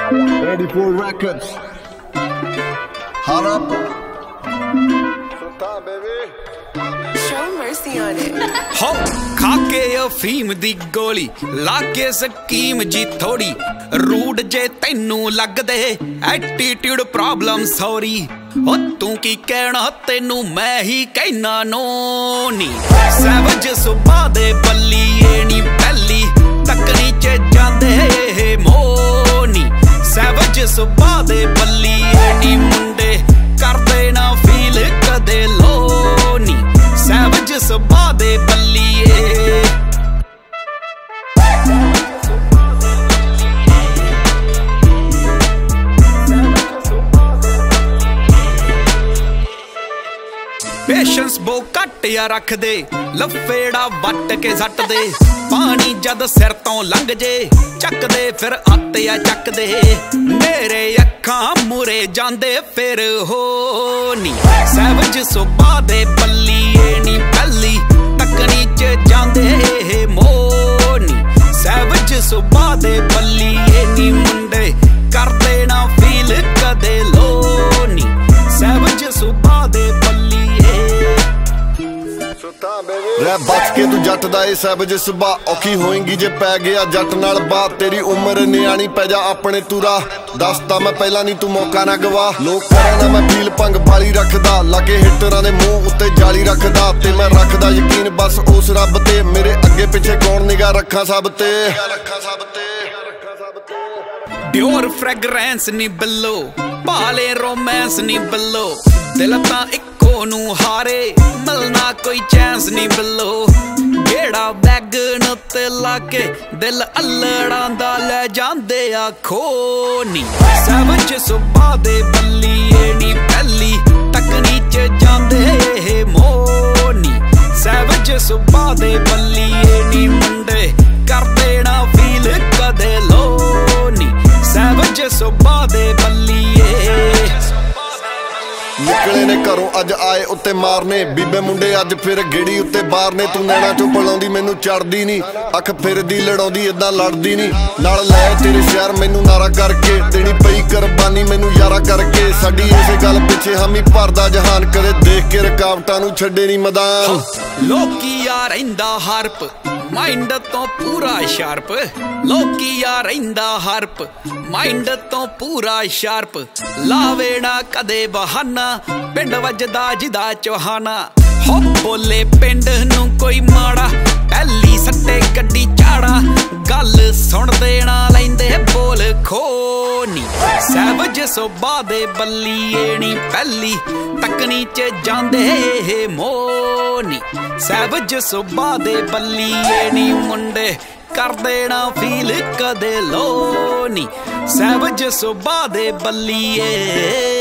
84 Records. Hot up. Sultan, baby. Show mercy on it. ਹੋ ਖਾ ਕੇ ਅਫੀਮ ਦੀ ਗੋਲੀ ਲਾ ਕੇ ਸਕੀਮ ਜੀ ਥੋੜੀ ਰੂਡ ਜੇ ਤੈਨੂੰ ਲੱਗਦੇ ਐਟੀਟਿਊਡ ਪ੍ਰੋਬਲਮ ਸੌਰੀ ਹੋ ਤੂੰ ਕੀ ਕਹਿਣਾ ਤੈਨੂੰ ਮੈਂ ਹੀ ਕਹਿਣਾ ਨੋ ਨੀ ਸੈਵਜ ਸੁਭਾ ਦੇ ਬੱਲੀਏ ਨੀ ਪਹਿਲੀ ਤੱਕਣੀ ਚ ਜਾਂਦੇ ਇਹ ਮੋਨੀ ਸੈਵਜ ਸੁਭਾ ਦੇ ਬੱਲੀਏ ਨੀ ਮੁੰਡੇ ਕਰਦੇ ਨਾ ਫੀਲ ਕਦੇ ਲੋ ਨੀ ਸੈਵਜ ਸੁਭਾ ਦੇ ਬੱਲੀਏ ਪੇਸ਼ੈਂਸ ਬੋ ਘੱਟ ਆ ਰੱਖਦੇ ਲਫੇੜਾ ਵੱਟ ਕੇ ਸੱਟਦੇ ਪਾਣੀ ਜਦ ਸਿਰ ਤੋਂ ਲੰਘ ਜੇ ਚੱਕਦੇ ਫਿਰ ਆਤੇ ਆ ਚੱਕਦੇ ਮੇਰੇ ਅੱਖਾਂ ਮੂਰੇ ਜਾਂਦੇ ਫਿਰ ਹੋ ਨੀ ਸੈਵਜ ਸੁਭਾ ਦੇ ਬੱਲੀਏ ਨੀ ਪਹਿਲੀ ਤੱਕਣੀ ਚ ਜਾਂਦੇ ਇਹ ਮੋਨੀ ਸੈਵਜ ਸੁਭਾ ਦੇ ਬੱਲੀਏ ਨੀ ਮੁੰਡੇ ਕਰਦੇ ਨਾ ਫੀਲ ਕਦੇ ਲੋ ਨੀ ਸੈਵਜ ਸੁਭਾ ਦੇ ਬੱਲੀਏ ਰਹਿ ਬਚ ਕੇ ਤੂੰ ਜੱਟ ਦਾ ਏ ਸੈਵਜ ਸੁਭਾ ਔਖੀ ਹੋਏਗੀ ਜੇ ਪੈ ਗਿਆ ਜੱਟ ਨਾਲ ਬਾਤ ਤੇਰੀ ਉਮਰ ਨਿਆਣੀ ਪੈ ਜਾ ਆਪਣੇ ਤੂੰ ਰਾਹ ਦੱਸਦਾ ਮੈਂ ਪਹਿਲਾਂ ਨਹੀਂ ਤੂੰ ਮੌਕਾ ਨਾ ਗਵਾ ਲੋਕ ਕਰਾਂ ਨਾ ਮੈਂ ਫੀਲ ਭੰਗ ਬਾਲੀ ਰੱਖਦਾ ਲਾਗੇ ਹਿੱਟਰਾਂ ਦੇ ਮੂੰਹ ਉੱਤੇ ਜਾਲੀ ਰੱਖਦਾ ਤੇ ਮੈਂ ਰੱਖਦਾ ਯਕੀਨ ਬਸ ਉਸ ਰੱਬ ਤੇ ਮੇਰੇ ਅੱਗੇ ਪਿੱਛੇ ਕੌਣ ਨਿਗਾਹ ਰੱਖਾਂ ਸਭ ਤੇ ਡਿਓਰ ਫ੍ਰੈਗਰੈਂਸ ਨੀ ਬਿੱਲੋ ਭਾਲੇ ਰੋਮਾਂਸ ਨੀ ਬਿੱਲੋ ਦਿਲ ਤਾਂ ਇੱਕੋ ਨੂੰ ਹਾਰੇ ਮਿਲਣਾ ਕੋਈ ਚਾਂਸ ਨੀ ਬਿੱਲੋ ਜਿਹੜਾ ਬੈਗਨ ਉੱਤੇ ਲਾ ਕੇ ਦਿਲ ਅਲੜਾਂ ਦਾ ਲੈ ਜਾਂਦੇ ਆ ਖੋ ਨੀ ਸੈਵਜ ਸੁਭਾ ਦੇ ਬੱਲੀਏ ਨੀ ਪਹਿਲੀ ਤੱਕਣੀ ਚ ਜਾਂਦੇ ਇਹ ਮੋਨੀ ਸੈਵਜ ਸੁਭਾ ਦੇ ਬੱਲੀਏ ਨੀ ਮੁੰਡੇ ਕਰਦੇ ਨਾ ਫੀਲ ਕਦੇ ਲੋ ਨੀ ਸੈਵਜ ਸੁਭਾ ਦੇ ਬੱਲੀਏ ਨਿਕਲੇ ਨੇ ਘਰੋਂ ਅੱਜ ਆਏ ਉੱਤੇ ਮਾਰਨੇ ਬੀਬੇ ਮੁੰਡੇ ਅੱਜ ਫਿਰ ਗੇੜੀ ਉੱਤੇ ਬਾਹਰ ਨੇ ਤੂੰ ਨੈਣਾ ਚੋਂ ਬੁਲਾਉਂਦੀ ਮੈਨੂੰ ਚੜਦੀ ਨੀ ਅੱਖ ਫਿਰਦੀ ਲੜਾਉਂਦੀ ਏਦਾਂ ਲੜਦੀ ਨੀ ਨਾਲ ਲੈ ਤੇਰੇ ਸ਼ਹਿਰ ਮੈਨੂੰ ਨਾਰਾ ਕਰਕੇ ਦੇਣੀ ਪਈ ਕੁਰਬਾਨੀ ਮੈਨੂੰ ਯਾਰਾ ਕਰਕੇ ਸਾਡੀ ਇਸੇ ਗੱਲ ਪਿੱਛੇ ਹਾਮੀ ਭਰਦਾ ਜਹਾਨ ਕਦੇ ਦੇਖ ਕੇ ਰੁਕਾਵਟਾਂ ਨੂੰ ਛੱਡੇ ਨੀ ਮੈਦਾਨ ਲੋਕੀ ਆ ਰਹਿੰਦਾ ਹਰਪ ਮਾਈਂਡ ਤੋਂ ਪੂਰਾ ਸ਼ਾਰਪ ਲੋਕੀ ਆ ਰਹਿੰਦਾ ਹਰਪ ਮਾਈਂਡ ਤੋਂ ਪੂਰਾ ਸ਼ਾਰਪ ਲਾਵੇ ਨਾ ਕਦੇ ਬਹਾਨਾ ਪਿੰਡ ਵੱਜਦਾ ਜਿਹਦਾ ਚੋਹਾਨਾ ਹੋ ਬੋਲੇ ਪਿੰਡ ਨੂੰ ਕੋਈ ਮਾੜਾ ਪਹਿਲੀ ਸੱਟੇ ਗੱਡੀ ਚਾੜਾ ਗੱਲ ਸੁਣ ਦੇਣਾ ਲੈਂਦੇ ਬੋਲ ਖੋ ਨੀ ਸੈਵਜ ਸੁਭਾ ਦੇ ਬੱਲੀਏ ਨੀ ਪਹਿਲੀ ਤੱਕਣੀ ਚ ਜਾਂਦੇ ਇਹ ਮੋਨੀ ਸੈਵਜ ਸੁਭਾ ਦੇ ਬੱਲੀਏ ਨੀ ਮੁੰਡੇ ਕਰਦੇ ਨਾ ਫੀਲ ਕਦੇ ਲੋ ਨੀ ਸੈਵਜ ਸੁਭਾ ਦੇ ਬੱਲੀਏ